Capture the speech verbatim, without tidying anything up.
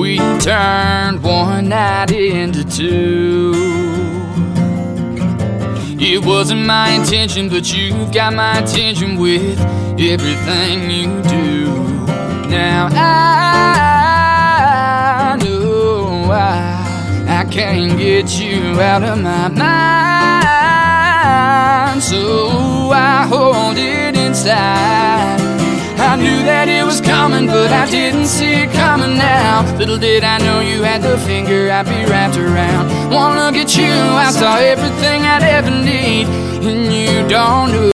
we turned one night into two. It wasn't my intention, but you've got my attention with everything you do. Now I know I, I can't get you out of my mind, so I hold it inside. I knew that it was coming, but I didn't see it coming now. Little did I know you had the finger I'd be wrapped around. One look at you, I saw everything I'd ever need, and you don't know